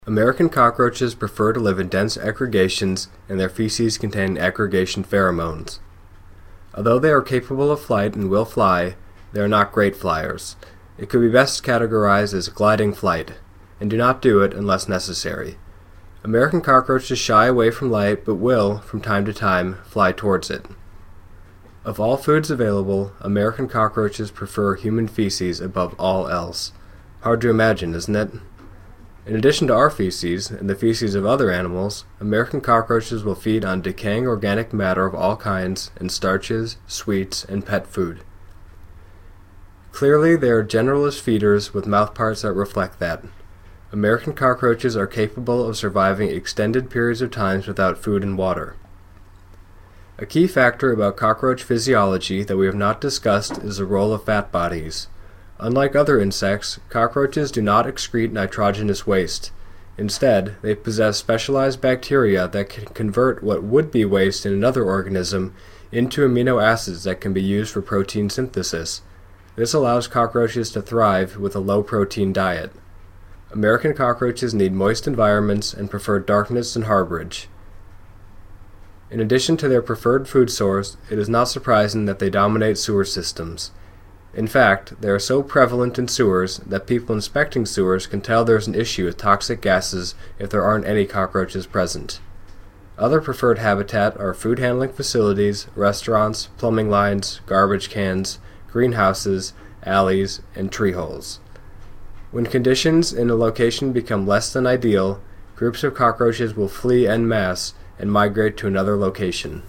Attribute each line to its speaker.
Speaker 1: American cockroaches prefer to live in dense aggregations, and their feces contain aggregation pheromones. Although they are capable of flight and will fly, they are not great flyers. It could be best categorized as gliding flight, and do not do it unless necessary. American cockroaches shy away from light but will, from time to time, fly towards it. Of all foods available, American cockroaches prefer human feces above all else. Hard to imagine, isn't it? In addition to our feces, and the feces of other animals, American cockroaches will feed on decaying organic matter of all kinds and starches, sweets, and pet food. Clearly, they are generalist feeders with mouthparts that reflect that. American cockroaches are capable of surviving extended periods of time without food and water. A key factor about cockroach physiology that we have not discussed is the role of fat bodies. Unlike other insects, cockroaches do not excrete nitrogenous waste. Instead, they possess specialized bacteria that can convert what would be waste in another organism into amino acids that can be used for protein synthesis. This allows cockroaches to thrive with a low-protein diet. American cockroaches need moist environments and prefer darkness and harborage. In addition to their preferred food source, it is not surprising that they dominate sewer systems. In fact, they are so prevalent in sewers that people inspecting sewers can tell there's an issue with toxic gases if there aren't any cockroaches present. Other preferred habitat are food handling facilities, restaurants, plumbing lines, garbage cans, greenhouses, alleys, and tree holes. When conditions in a location become less than ideal, groups of cockroaches will flee en masse and migrate to another location.